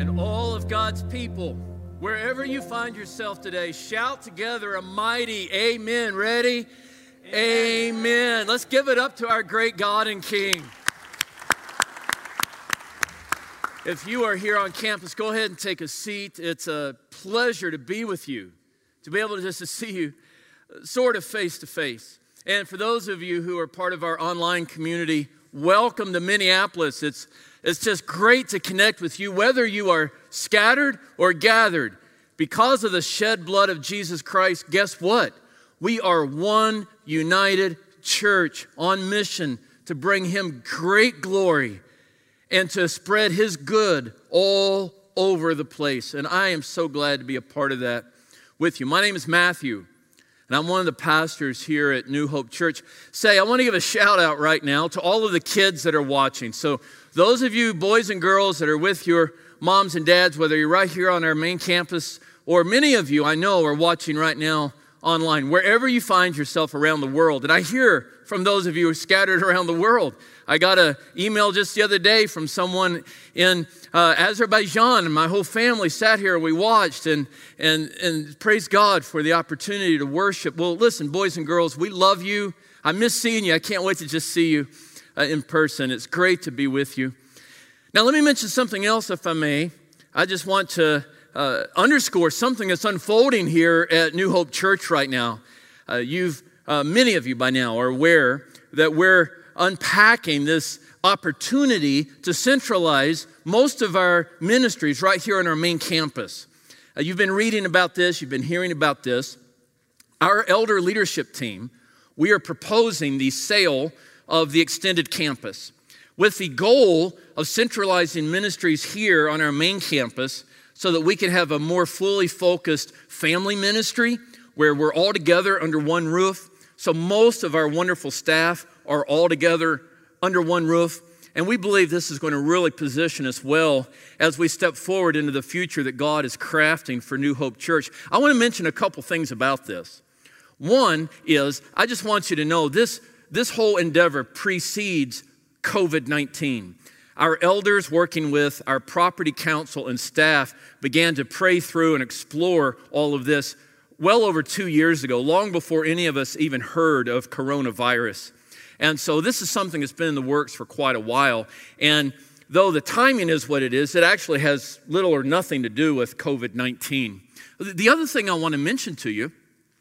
And all of God's people, wherever you find yourself today, shout together a mighty amen. Ready? Amen. Let's give it up to our great God and King. If you are here on campus, go ahead and take a seat. It's a pleasure to be with you, to be able to just to see you sort of face to face. And for those of you who are part of our online community, welcome to Minneapolis. It's just great to connect with you, whether you are scattered or gathered. Because of the shed blood of Jesus Christ, guess what? We are one united church on mission to bring Him great glory and to spread His good all over the place. And I am so glad to be a part of that with you. My name is Matthew, and I'm one of the pastors here at New Hope Church. I want to give a shout out right now to all of the kids that are watching. So those of you boys and girls that are with your moms and dads, whether you're right here on our main campus, or many of you I know are watching right now online, wherever you find yourself around the world. And I hear from those of you who are scattered around the world. I got an email just the other day from someone in Azerbaijan, and my whole family sat here, we watched, and praise God for the opportunity to worship. Well, listen, boys and girls, we love you. I miss seeing you. I can't wait to just see you in person. It's great to be with you. Now, let me mention something else, if I may. I just want to underscore something that's unfolding here at New Hope Church right now. Many of you by now are aware that we're unpacking this opportunity to centralize most of our ministries right here on our main campus. You've been reading about this, you've been hearing about this. Our elder leadership team, we are proposing the sale of the extended campus with the goal of centralizing ministries here on our main campus so that we can have a more fully focused family ministry where we're all together under one roof. So most of our wonderful staff are all together under one roof. And we believe this is going to really position us well as we step forward into the future that God is crafting for New Hope Church. I want to mention a couple things about this. One is, I just want you to know this whole endeavor precedes COVID-19. Our elders, working with our property council and staff, began to pray through and explore all of this well over 2 years ago, long before any of us even heard of coronavirus. And so this is something that's been in the works for quite a while. And though the timing is what it is, it actually has little or nothing to do with COVID-19. The other thing I want to mention to you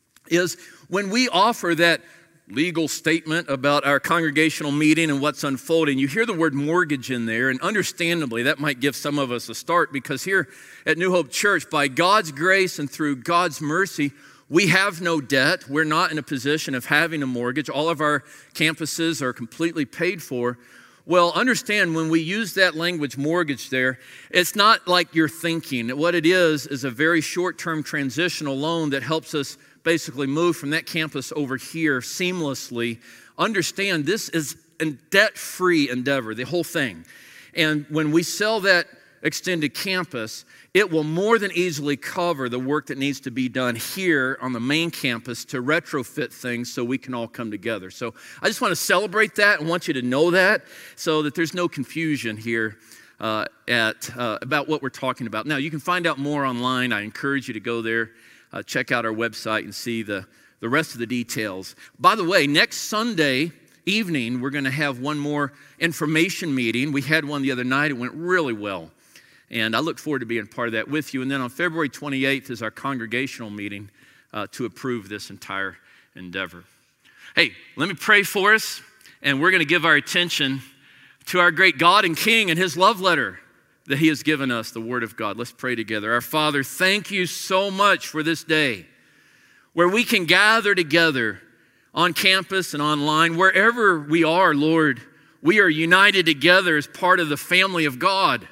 is when we offer that legal statement about our congregational meeting and what's unfolding, you hear the word mortgage in there, and understandably that might give some of us a start, because here at New Hope Church, by God's grace and through God's mercy, we have no debt. We're not in a position of having a mortgage. All of our campuses are completely paid for. Well, understand, when we use that language mortgage there, it's not like you're thinking. What it is a very short-term transitional loan that helps us basically move from that campus over here seamlessly. Understand, this is a debt-free endeavor, the whole thing. And when we sell that extended campus, it will more than easily cover the work that needs to be done here on the main campus to retrofit things so we can all come together. So I just want to celebrate that and want you to know that so that there's no confusion here about what we're talking about. Now, you can find out more online. I encourage you to go there. Check out our website and see the rest of the details. By the way, next Sunday evening, we're going to have one more information meeting. We had one the other night. It went really well. And I look forward to being part of that with you. And then on February 28th is our congregational meeting to approve this entire endeavor. Hey, let me pray for us. And we're going to give our attention to our great God and King and His love letter that He has given us, the Word of God. Let's pray together. Our Father, thank you so much for this day where we can gather together on campus and online. Wherever we are, Lord, we are united together as part of the family of God.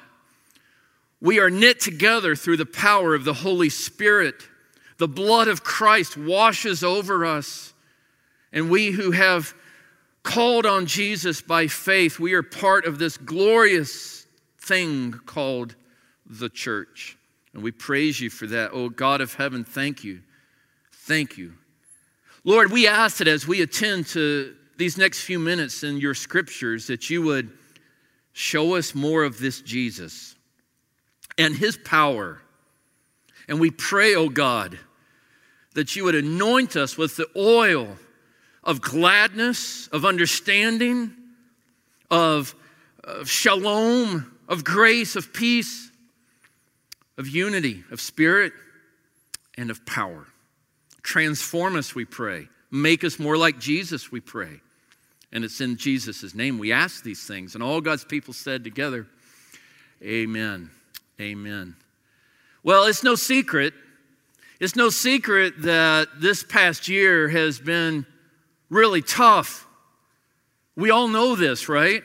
We are knit together through the power of the Holy Spirit. The blood of Christ washes over us. And we who have called on Jesus by faith, we are part of this glorious thing called the church. And we praise you for that. Oh, God of heaven, thank you. Thank you. Lord, we ask that as we attend to these next few minutes in your scriptures, that you would show us more of this Jesus. and His power. And we pray, oh God, that you would anoint us with the oil of gladness, of understanding, of shalom, of grace, of peace, of unity, of spirit, and of power. Transform us, we pray. Make us more like Jesus, we pray. And it's in Jesus' name we ask these things. And all God's people said together, amen, amen. Well, it's no secret. It's no secret that this past year has been really tough. We all know this, right?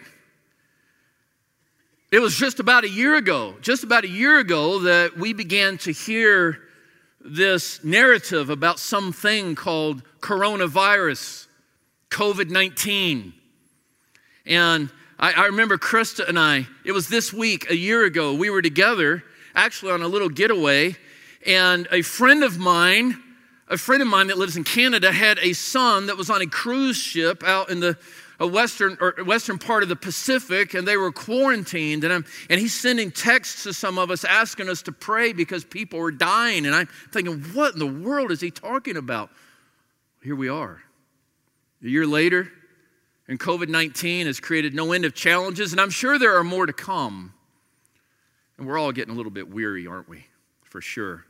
It was just about a year ago that we began to hear this narrative about something called coronavirus, COVID-19. And I remember Krista and I, it was this week, a year ago, we were together, actually on a little getaway, and a friend of mine that lives in Canada had a son that was on a cruise ship out in the western part of the Pacific, and they were quarantined. And he's sending texts to some of us asking us to pray because people were dying. And I'm thinking, what in the world is he talking about? Here we are. A year later, and COVID-19 has created no end of challenges, and I'm sure there are more to come. And we're all getting a little bit weary, aren't we? For sure.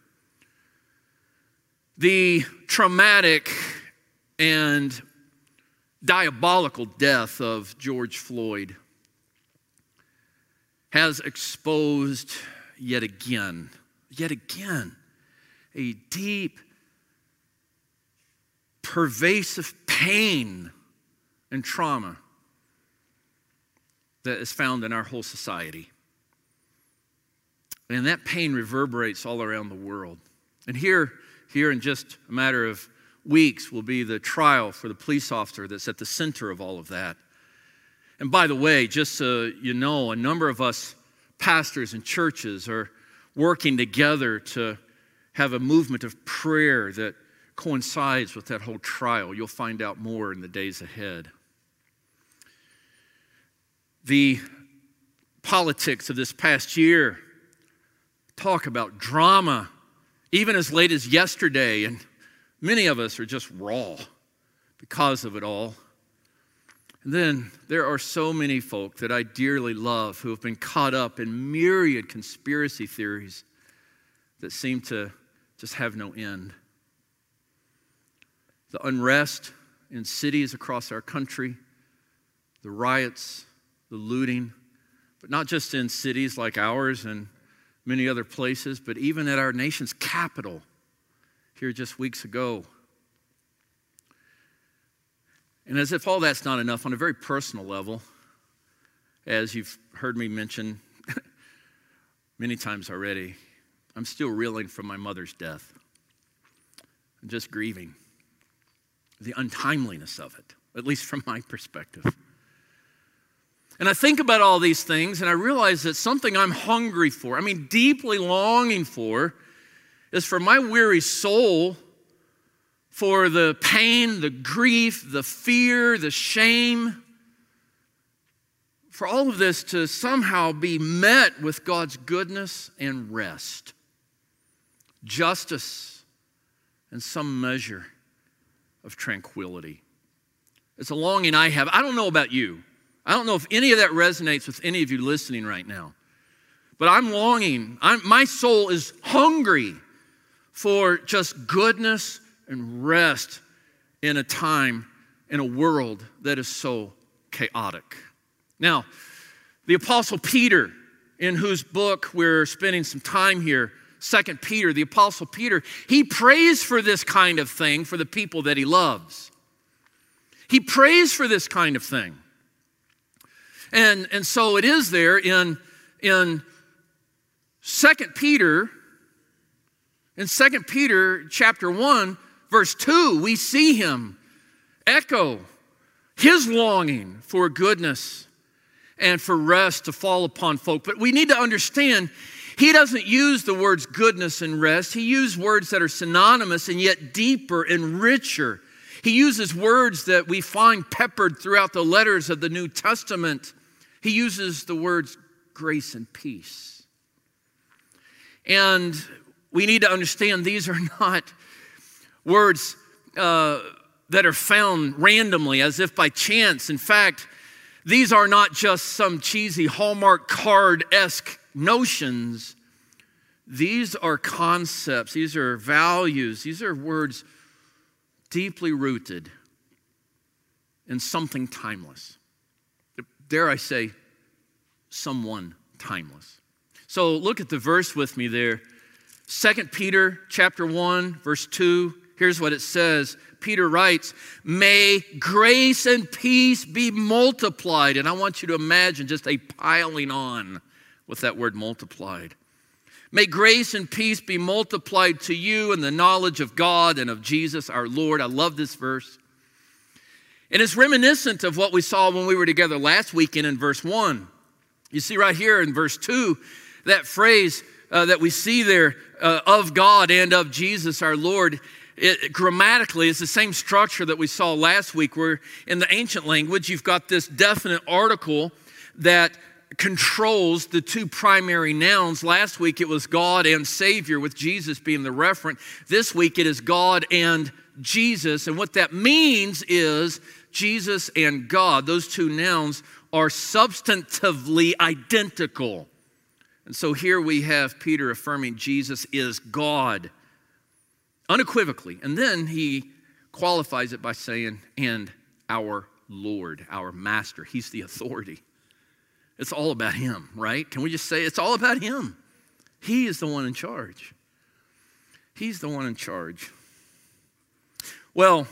The traumatic and diabolical death of George Floyd has exposed yet again, a deep, pervasive pain and trauma that is found in our whole society. And that pain reverberates all around the world. And here in just a matter of weeks will be the trial for the police officer that's at the center of all of that. And by the way, just so you know, a number of us pastors and churches are working together to have a movement of prayer that coincides with that whole trial. You'll find out more in the days ahead. The politics of this past year talk about drama, even as late as yesterday, and many of us are just raw because of it all. And then there are so many folk that I dearly love who have been caught up in myriad conspiracy theories that seem to just have no end. The unrest in cities across our country, the riots, the looting, but not just in cities like ours and many other places, but even at our nation's capital here just weeks ago. And as if all that's not enough, on a very personal level, as you've heard me mention many times already, I'm still reeling from my mother's death. I'm just grieving the untimeliness of it, at least from my perspective. And I think about all these things, and I realize that something I'm hungry for, deeply longing for, is for my weary soul, for the pain, the grief, the fear, the shame, for all of this to somehow be met with God's goodness and rest, justice, and some measure of tranquility. It's a longing I have. I don't know about you. I don't know if any of that resonates with any of you listening right now. But I'm longing. My soul is hungry for just goodness and rest in a time, in a world that is so chaotic. Now, the Apostle Peter, in whose book we're spending some time here, 2 Peter, the Apostle Peter, he prays for this kind of thing for the people that he loves. He prays for this kind of thing. And so it is there in 2 Peter, in 2 Peter chapter 1, verse 2, we see him echo his longing for goodness and for rest to fall upon folk. But we need to understand, he doesn't use the words goodness and rest. He uses words that are synonymous and yet deeper and richer. He uses words that we find peppered throughout the letters of the New Testament. He uses the words grace and peace. And we need to understand these are not words that are found randomly as if by chance. In fact, these are not just some cheesy Hallmark card-esque notions. These are concepts, these are values, these are words deeply rooted in something timeless. Dare I say, someone timeless. So look at the verse with me there. 2 Peter chapter 1, verse 2. Here's what it says. Peter writes, "May grace and peace be multiplied." And I want you to imagine just a piling on with that word multiplied. "May grace and peace be multiplied to you in the knowledge of God and of Jesus our Lord." I love this verse. And it's reminiscent of what we saw when we were together last weekend in verse 1. You see right here in verse 2, that phrase that we see there, of God and of Jesus our Lord, grammatically, it's the same structure that we saw last week, where in the ancient language, you've got this definite article that controls the two primary nouns. Last week, it was God and Savior, with Jesus being the referent. This week, it is God and Jesus. And what that means is Jesus and God, those two nouns, are substantively identical. And so here we have Peter affirming Jesus is God, unequivocally. And then he qualifies it by saying, and our Lord, our Master. He's the authority. It's all about him, right? Can we just say it's all about him? He is the one in charge. He's the one in charge. Well,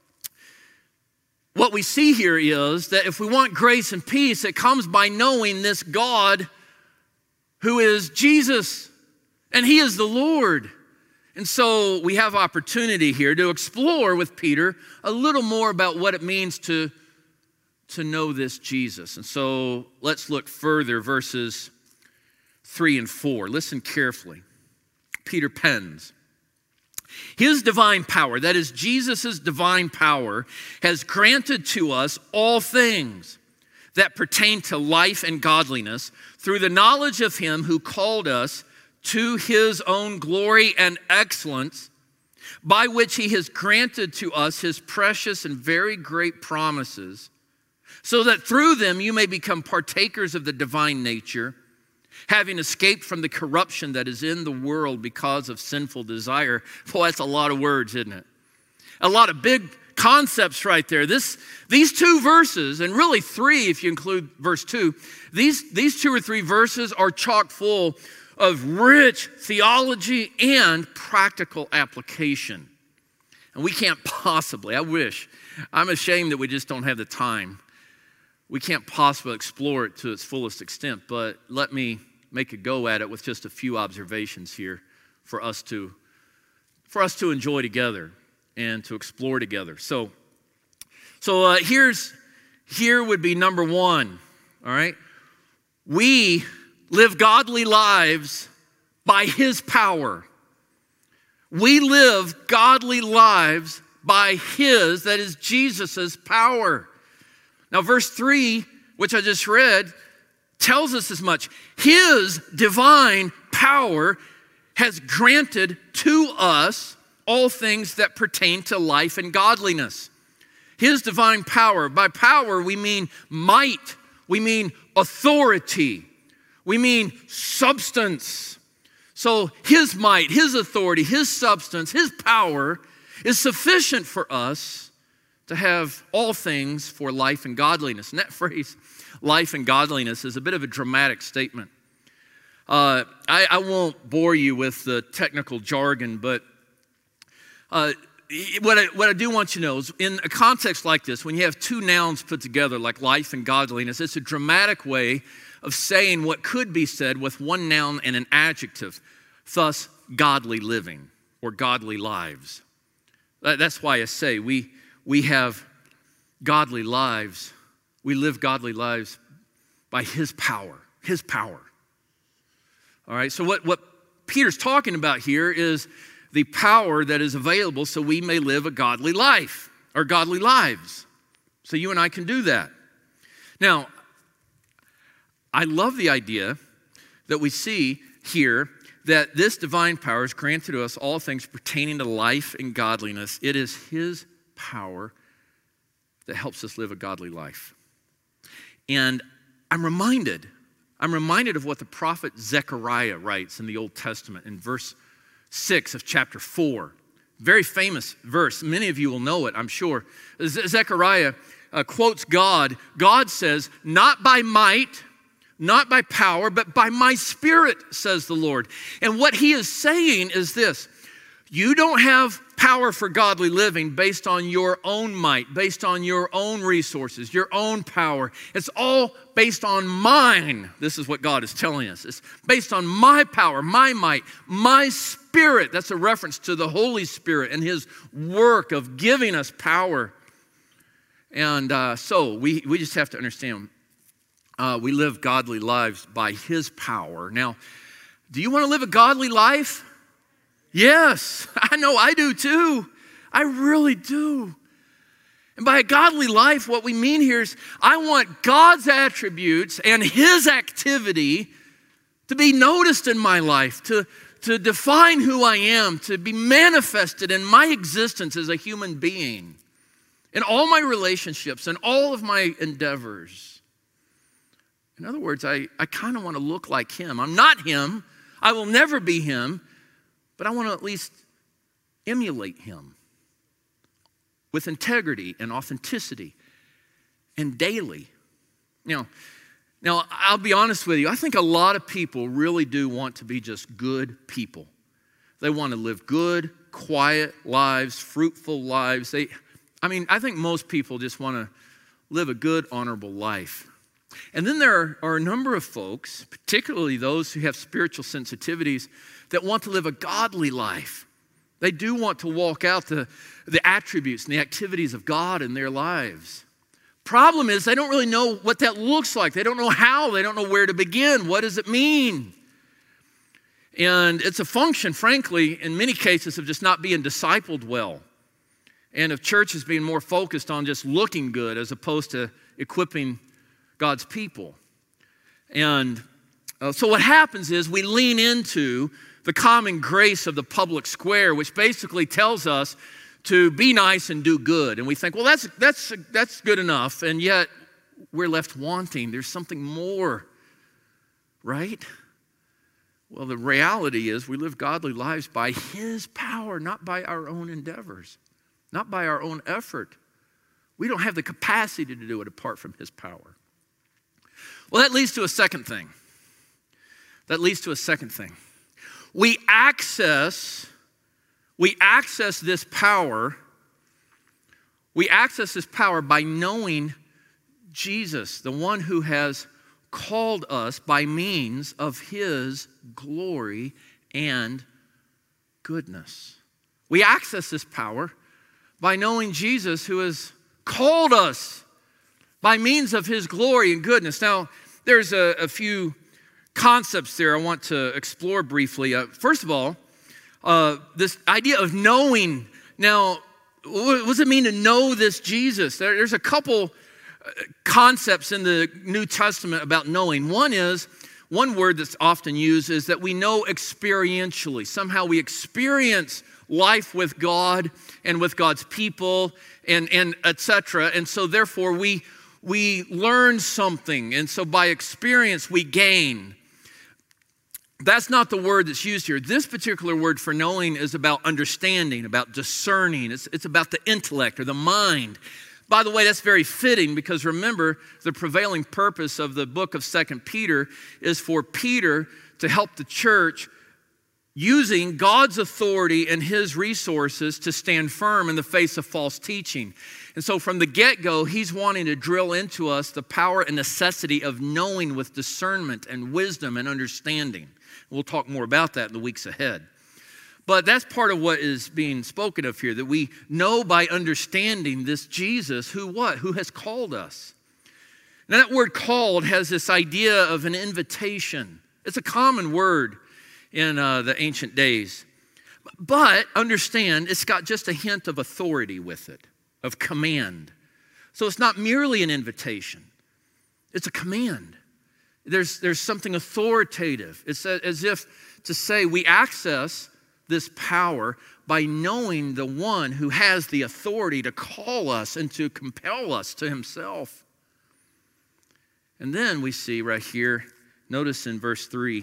what we see here is that if we want grace and peace, it comes by knowing this God who is Jesus, and he is the Lord. And so we have opportunity here to explore with Peter a little more about what it means to know this Jesus. And so let's look further, verses 3 and 4. Listen carefully. Peter pens, "His divine power," that is Jesus' divine power, "has granted to us all things that pertain to life and godliness through the knowledge of him who called us to his own glory and excellence, by which he has granted to us his precious and very great promises, so that through them you may become partakers of the divine nature, having escaped from the corruption that is in the world because of sinful desire." Boy, that's a lot of words, isn't it? A lot of big concepts right there. These two verses, and really three if you include verse 2, these 2 or 3 verses are chock full of rich theology and practical application. And we can't possibly, I'm ashamed that we just don't have the time. We can't possibly explore it to its fullest extent, but let me make a go at it with just a few observations here for us to enjoy together and to explore together. So here would be number 1, all right? We live godly lives by his power. We live godly lives by his, that is Jesus' power. Now, verse 3, which I just read, tells us as much. His divine power has granted to us all things that pertain to life and godliness. His divine power. By power, we mean might. We mean authority. We mean substance. So his might, his authority, his substance, his power is sufficient for us to have all things for life and godliness. And that phrase, life and godliness, is a bit of a dramatic statement. I won't bore you with the technical jargon, but what I do want you to know is, in a context like this, when you have two nouns put together like life and godliness, it's a dramatic way of saying what could be said with one noun and an adjective, thus godly living or godly lives. That's why I say we have godly lives. We live godly lives by his power. His power. All right, so what Peter's talking about here is the power that is available so we may live a godly life, or godly lives. So you and I can do that. Now, I love the idea that we see here that this divine power is granted to us all things pertaining to life and godliness. It is his power that helps us live a godly life. And I'm reminded of what the prophet Zechariah writes in the Old Testament in verse 6 of chapter 4. Very famous verse. Many of you will know it, I'm sure. Zechariah quotes God. God says, "Not by might, not by power, but by my Spirit, says the Lord." And what he is saying is this: you don't have power for godly living based on your own might, based on your own resources, your own power. It's all based on mine. This is what God is telling us. It's based on my power, my might, my Spirit. That's a reference to the Holy Spirit and his work of giving us power. And so we just have to understand we live godly lives by his power. Now, do you want to live a godly life? Yes, I know I do too. I really do. And by a godly life, what we mean here is I want God's attributes and his activity to be noticed in my life, to define who I am, to be manifested in my existence as a human being, in all my relationships and all of my endeavors. In other words, I kind of want to look like him. I'm not him. I will never be him. But I want to at least emulate him with integrity and authenticity and daily. Now, I'll be honest with you. I think a lot of people really do want to be just good people. They want to live good, quiet lives, fruitful lives. I think most people just want to live a good, honorable life. And then there are a number of folks, particularly those who have spiritual sensitivities, that want to live a godly life. They do want to walk out the attributes and the activities of God in their lives. Problem is, they don't really know what that looks like. They don't know how. They don't know where to begin. What does it mean? And it's a function, frankly, in many cases, of just not being discipled well. And of churches being more focused on just looking good as opposed to equipping God's people. And so what happens is we lean into the common grace of the public square, which basically tells us to be nice and do good. And we think, well, that's good enough. And yet we're left wanting. There's something more, right? Well, the reality is we live godly lives by his power, not by our own endeavors, not by our own effort. We don't have the capacity to do it apart from his power. Well, that leads to a second thing. We access this power. We access this power by knowing Jesus, the one who has called us by means of his glory and goodness. We access this power by knowing Jesus, who has called us by means of his glory and goodness. Now, there's a few concepts there I want to explore briefly. First of all, this idea of knowing. Now, what does it mean to know this Jesus? There's a couple concepts in the New Testament about knowing. One word that's often used is that we know experientially. Somehow we experience life with God and with God's people and etc. And so therefore we learn something. And so by experience we gain. That's not the word that's used here. This particular word for knowing is about understanding, about discerning. It's about the intellect or the mind. By the way, that's very fitting because remember, the prevailing purpose of the book of 2 Peter is for Peter to help the church using God's authority and his resources to stand firm in the face of false teaching. And so from the get-go, he's wanting to drill into us the power and necessity of knowing with discernment and wisdom and understanding. We'll talk more about that in the weeks ahead. But that's part of what is being spoken of here, that we know by understanding this Jesus who has called us. Now that word called has this idea of an invitation. It's a common word in the ancient days. But understand, it's got just a hint of authority with it, of command. So it's not merely an invitation. It's a command. there's something authoritative. It's as if to say we access this power by knowing the one who has the authority to call us and to compel us to himself. And then we see right here, notice in verse 3,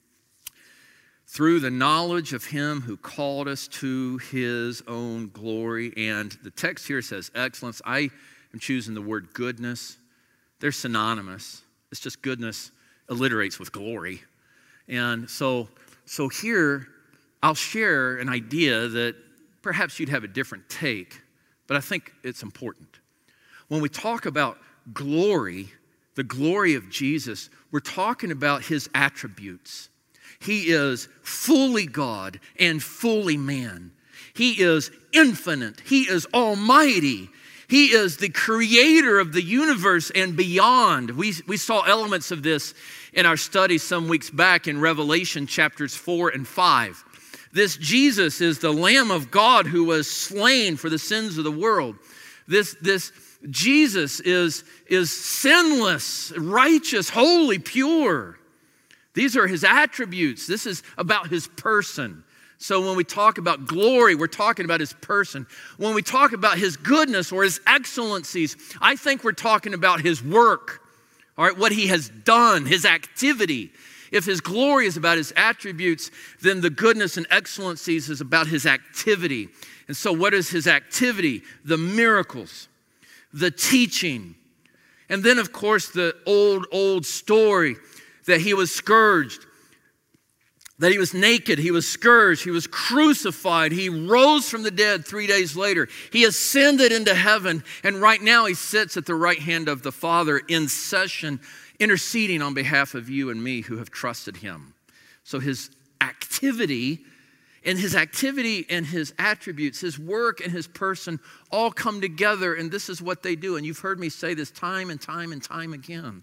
through the knowledge of him who called us to his own glory. And the text here says excellence. I am choosing the word goodness. They're synonymous. It's just goodness alliterates with glory. And so here I'll share an idea that perhaps you'd have a different take, but I think it's important. When we talk about glory, the glory of Jesus, we're talking about his attributes. He is fully God and fully man. He is infinite. He is almighty. He is the creator of the universe and beyond. We saw elements of this in our study some weeks back in Revelation chapters 4 and 5. This Jesus is the Lamb of God who was slain for the sins of the world. This Jesus is sinless, righteous, holy, pure. These are his attributes. This is about his person. So when we talk about glory, we're talking about his person. When we talk about his goodness or his excellencies, I think we're talking about his work, all right, what he has done, his activity. If his glory is about his attributes, then the goodness and excellencies is about his activity. And so what is his activity? The miracles, the teaching, and then, of course, the old story that he was scourged, that he was naked, he was scourged, he was crucified, he rose from the dead 3 days later. He ascended into heaven, and right now he sits at the right hand of the Father in session, interceding on behalf of you and me who have trusted him. So his activity and his attributes, his work and his person all come together, and this is what they do. And you've heard me say this time and time and time again.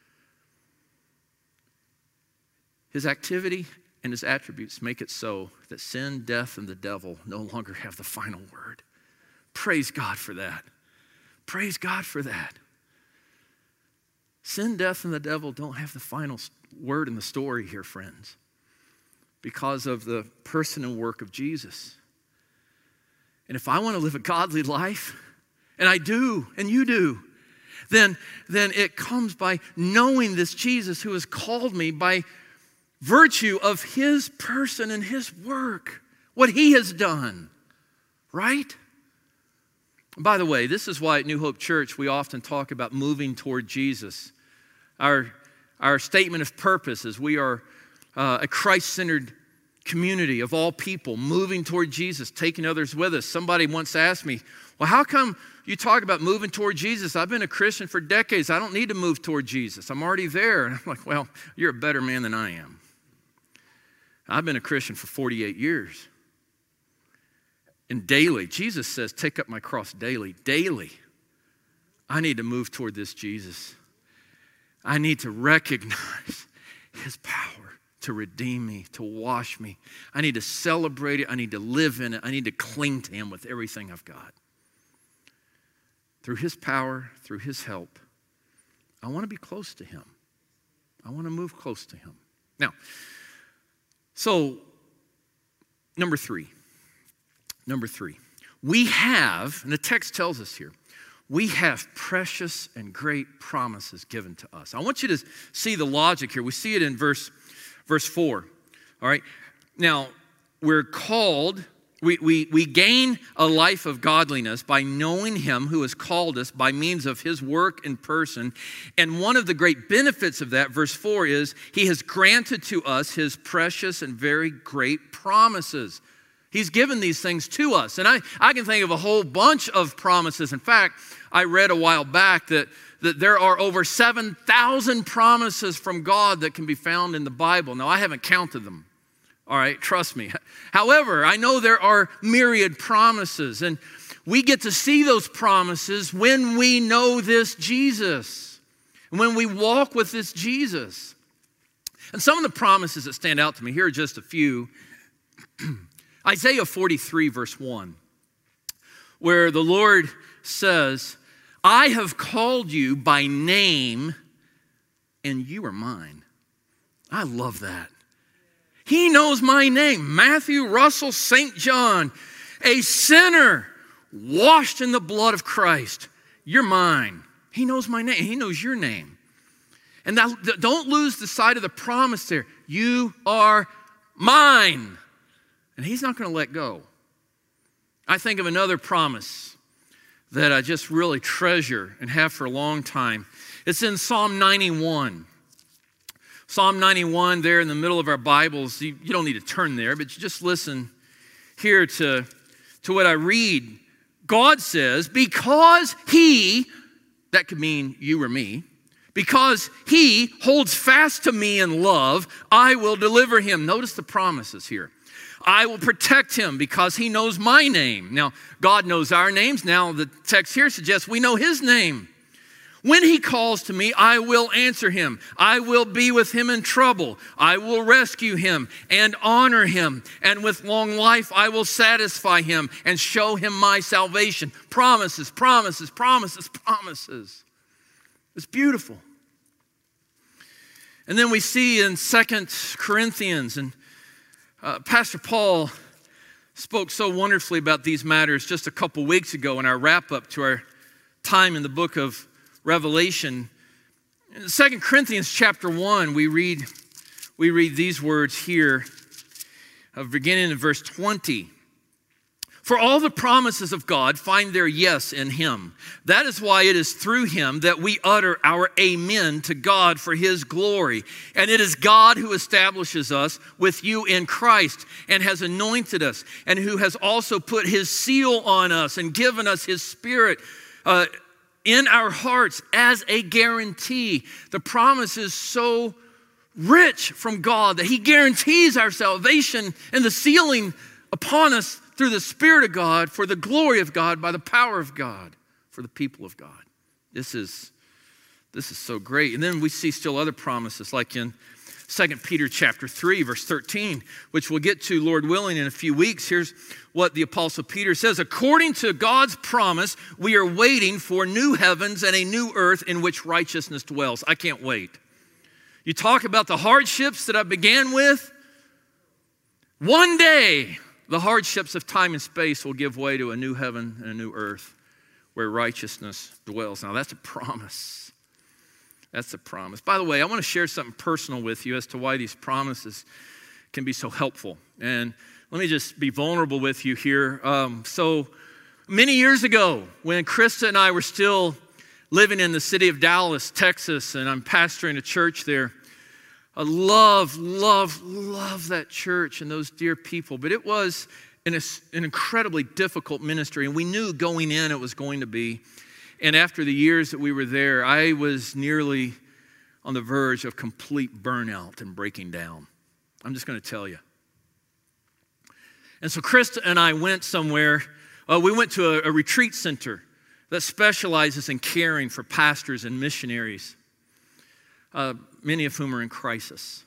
His activity and his attributes make it so that sin, death, and the devil no longer have the final word. Praise God for that. Praise God for that. Sin, death, and the devil don't have the final word in the story here, friends, because of the person and work of Jesus. And if I want to live a godly life, and I do, and you do, then it comes by knowing this Jesus who has called me by virtue of his person and his work, what he has done, right? By the way, this is why at New Hope Church we often talk about moving toward Jesus. Our statement of purpose is we are a Christ-centered community of all people moving toward Jesus, taking others with us. Somebody once asked me, well, how come you talk about moving toward Jesus? I've been a Christian for decades. I don't need to move toward Jesus. I'm already there. And I'm like, well, you're a better man than I am. I've been a Christian for 48 years. And daily, Jesus says, take up my cross daily. Daily, I need to move toward this Jesus. I need to recognize his power to redeem me, to wash me. I need to celebrate it. I need to live in it. I need to cling to him with everything I've got. Through his power, through his help, I want to be close to him. I want to move close to him. Now, so, number three, we have, and the text tells us here, we have precious and great promises given to us. I want you to see the logic here. We see it in verse 4, all right? Now, we're called, we gain a life of godliness by knowing him who has called us by means of his work in person. And one of the great benefits of that, verse 4, is he has granted to us his precious and very great promises. He's given these things to us. And I can think of a whole bunch of promises. In fact, I read a while back that there are over 7,000 promises from God that can be found in the Bible. Now, I haven't counted them. All right, trust me. However, I know there are myriad promises, and we get to see those promises when we know this Jesus, when we walk with this Jesus. And some of the promises that stand out to me, here are just a few. Isaiah 43, verse 1, where the Lord says, I have called you by name and you are mine. I love that. He knows my name, Matthew Russell St. John, a sinner washed in the blood of Christ. You're mine. He knows my name. He knows your name. And don't lose the sight of the promise there. You are mine. And he's not going to let go. I think of another promise that I just really treasure and have for a long time. It's in Psalm 91. Psalm 91 there in the middle of our Bibles. You don't need to turn there, but you just listen here to what I read. God says, because he, that could mean you or me, because he holds fast to me in love, I will deliver him. Notice the promises here. I will protect him because he knows my name. Now, God knows our names. Now, the text here suggests we know his name. When he calls to me, I will answer him. I will be with him in trouble. I will rescue him and honor him. And with long life, I will satisfy him and show him my salvation. Promises, promises, promises, promises. It's beautiful. And then we see in 2 Corinthians, and Pastor Paul spoke so wonderfully about these matters just a couple weeks ago in our wrap-up to our time in the book of Revelation. In 2 Corinthians chapter 1, we read these words here, beginning in verse 20. For all the promises of God find their yes in him. That is why it is through him that we utter our amen to God for his glory. And it is God who establishes us with you in Christ and has anointed us, and who has also put his seal on us and given us his Spirit in our hearts as a guarantee. The promise is so rich from God that he guarantees our salvation and the sealing upon us through the Spirit of God, for the glory of God, by the power of God, for the people of God. This is so great. And then we see still other promises, like in 2 Peter chapter 3, verse 13, which we'll get to, Lord willing, in a few weeks. Here's what the Apostle Peter says. According to God's promise, we are waiting for new heavens and a new earth in which righteousness dwells. I can't wait. You talk about the hardships that I began with. One day, the hardships of time and space will give way to a new heaven and a new earth where righteousness dwells. Now, that's a promise. That's a promise. By the way, I want to share something personal with you as to why these promises can be so helpful. And let me just be vulnerable with you here. So many years ago, when Krista and I were still living in the city of Dallas, Texas, and I'm pastoring a church there, I love that church and those dear people. But it was an incredibly difficult ministry, and we knew going in it was going to be. And after the years that we were there, I was nearly on the verge of complete burnout and breaking down. I'm just going to tell you. And so Krista and I went somewhere. We went to a retreat center that specializes in caring for pastors and missionaries, many of whom are in crisis.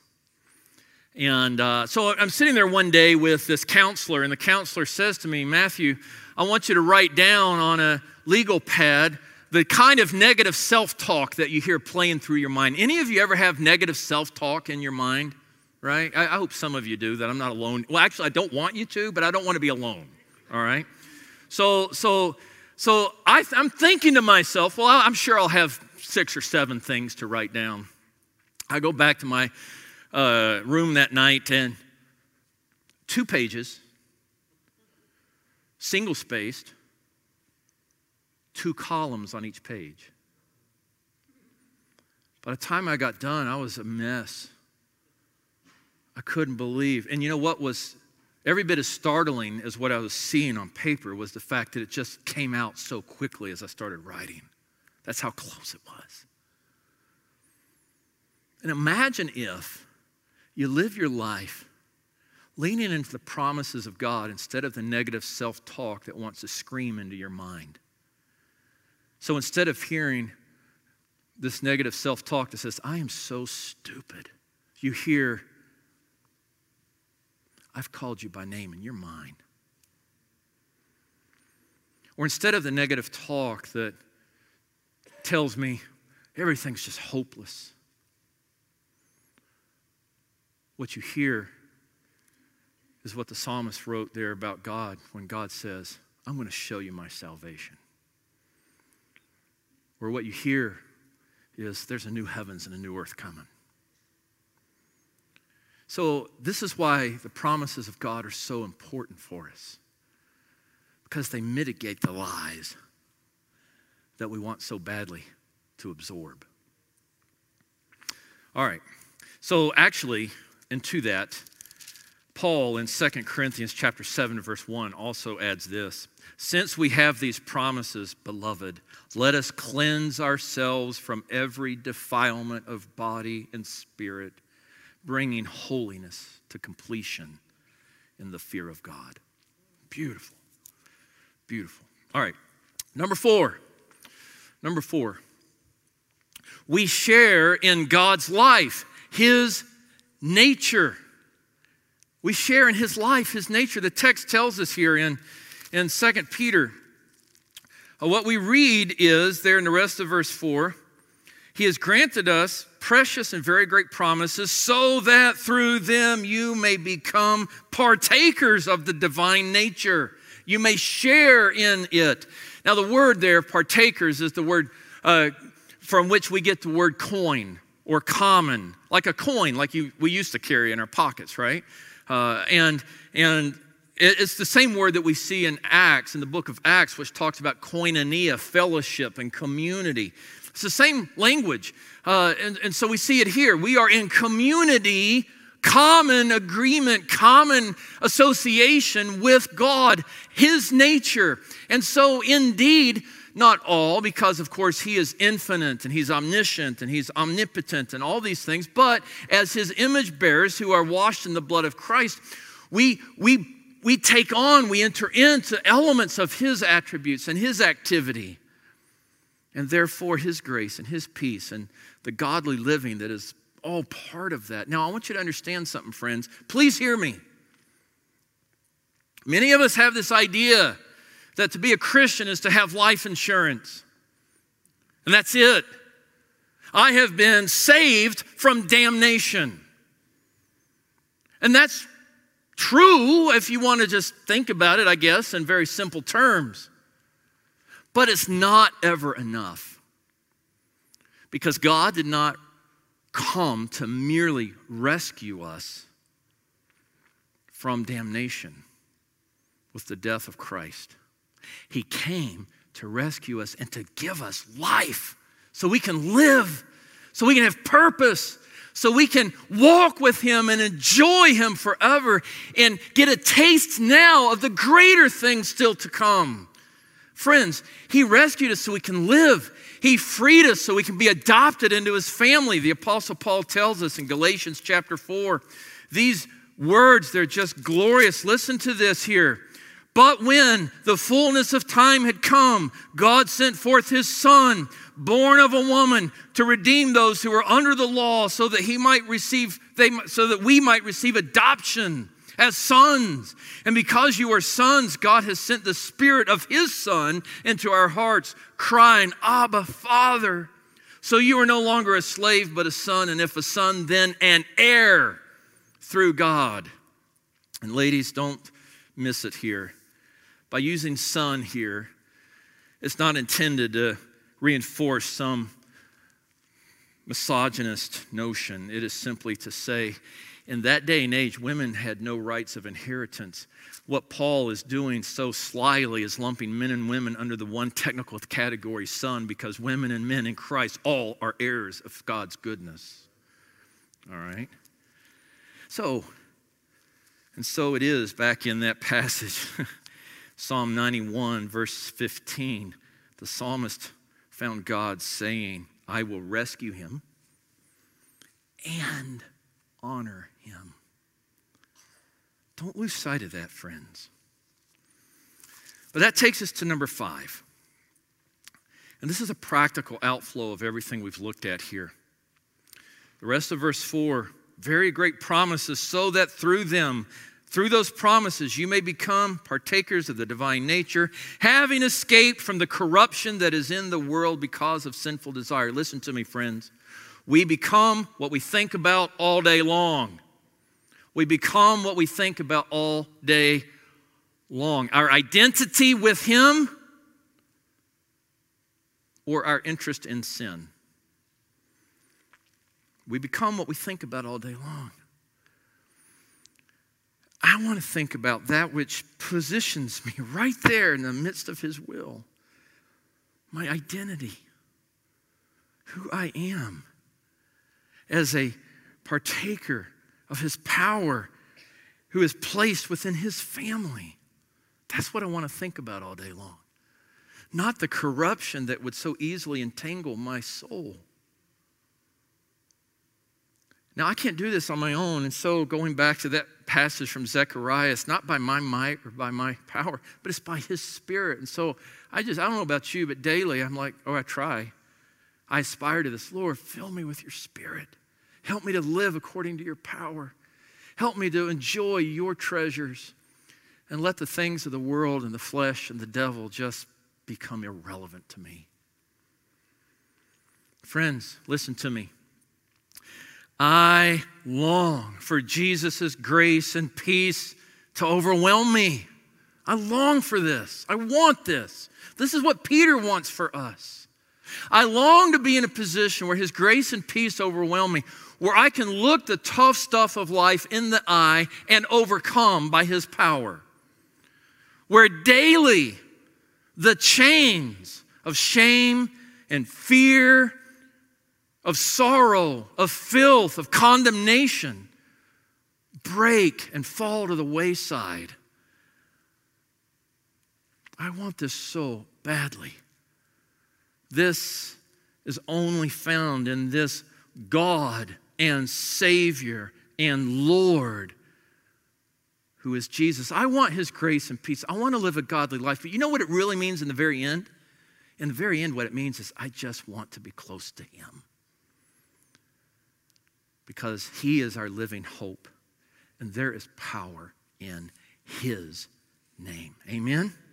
And so I'm sitting there one day with this counselor, and the counselor says to me, Matthew, I want you to write down on a legal pad the kind of negative self-talk that you hear playing through your mind. Any of you ever have negative self-talk in your mind, right? I hope some of you do, that I'm not alone. Well, actually, I don't want you to, but I don't want to be alone, all right? So I'm thinking to myself, well, I'm sure I'll have 6 or 7 things to write down. I go back to my room that night, and 2 pages, single-spaced, 2 columns on each page. By the time I got done, I was a mess. I couldn't believe. And you know what was every bit as startling as what I was seeing on paper was the fact that it just came out so quickly as I started writing. That's how close it was. And imagine if you live your life leaning into the promises of God instead of the negative self-talk that wants to scream into your mind. So instead of hearing this negative self-talk that says, I am so stupid, you hear, I've called you by name and you're mine. Or instead of the negative talk that tells me everything's just hopeless, what you hear is what the psalmist wrote there about God when God says, I'm going to show you my salvation. Or what you hear is there's a new heavens and a new earth coming. So this is why the promises of God are so important for us, because they mitigate the lies that we want so badly to absorb. All right, so actually, into that, Paul in 2 Corinthians chapter 7, verse 1 also adds this. Since we have these promises, beloved, let us cleanse ourselves from every defilement of body and spirit, bringing holiness to completion in the fear of God. Beautiful. Beautiful. All right, number four. We share in God's life, His nature. We share in His life, His nature. The text tells us here in 2 Peter, what we read is, there in the rest of verse 4, He has granted us precious and very great promises so that through them you may become partakers of the divine nature. You may share in it. Now the word there, partakers, is the word from which we get the word coin or common, like a coin, like we used to carry in our pockets, right? And it's the same word that we see in Acts, in the book of Acts, which talks about koinonia, fellowship and community. It's the same language. And so we see it here. We are in community, common agreement, common association with God, His nature. And so indeed, not all, because of course He is infinite and He's omniscient and He's omnipotent and all these things, but as His image bearers who are washed in the blood of Christ, we take on, we enter into elements of His attributes and His activity. And therefore His grace and His peace and the godly living that is all part of that. Now I want you to understand something, friends. Please hear me. Many of us have this idea that to be a Christian is to have life insurance. And that's it. I have been saved from damnation. And that's true if you want to just think about it, I guess, in very simple terms. But it's not ever enough. Because God did not come to merely rescue us from damnation with the death of Christ. He came to rescue us and to give us life so we can live, so we can have purpose, so we can walk with Him and enjoy Him forever and get a taste now of the greater things still to come. Friends, He rescued us so we can live. He freed us so we can be adopted into His family. The Apostle Paul tells us in Galatians chapter 4, these words, they're just glorious. Listen to this here. But when the fullness of time had come, God sent forth His Son, born of a woman, to redeem those who were under the law, so that we might receive adoption as sons. And because you are sons, God has sent the Spirit of His Son into our hearts, crying, Abba, Father. So you are no longer a slave, but a son, and if a son, then an heir through God. And ladies, don't miss it here. By using son here, it's not intended to reinforce some misogynist notion. It is simply to say, in that day and age, women had no rights of inheritance. What Paul is doing so slyly is lumping men and women under the one technical category, son, because women and men in Christ all are heirs of God's goodness. All right? So it is back in that passage, Psalm 91, verse 15, the psalmist found God saying, I will rescue him and honor him. Don't lose sight of that, friends. But that takes us to number 5. And this is a practical outflow of everything we've looked at here. The rest of verse 4, very great promises, so that through those promises, you may become partakers of the divine nature, having escaped from the corruption that is in the world because of sinful desire. Listen to me, friends. We become what we think about all day long. We become what we think about all day long. Our identity with Him or our interest in sin. We become what we think about all day long. I want to think about that which positions me right there in the midst of His will. My identity. Who I am as a partaker of His power, who is placed within His family. That's what I want to think about all day long. Not the corruption that would so easily entangle my soul. Now, I can't do this on my own, and so going back to that passage from Zechariah, it's not by my might or by my power, but it's by His Spirit. And so I don't know about you, but daily I'm like, I try. I aspire to this. Lord, fill me with your Spirit. Help me to live according to your power. Help me to enjoy your treasures, and let the things of the world and the flesh and the devil just become irrelevant to me. Friends, listen to me. I long for Jesus' grace and peace to overwhelm me. I long for this. I want this. This is what Peter wants for us. I long to be in a position where His grace and peace overwhelm me, where I can look the tough stuff of life in the eye and overcome by His power. Where daily the chains of shame and fear, of sorrow, of filth, of condemnation break and fall to the wayside. I want this so badly. This is only found in this God and Savior and Lord who is Jesus. I want His grace and peace. I want to live a godly life. But you know what it really means in the very end? In the very end, what it means is I just want to be close to Him. Because He is our living hope. And there is power in His name. Amen?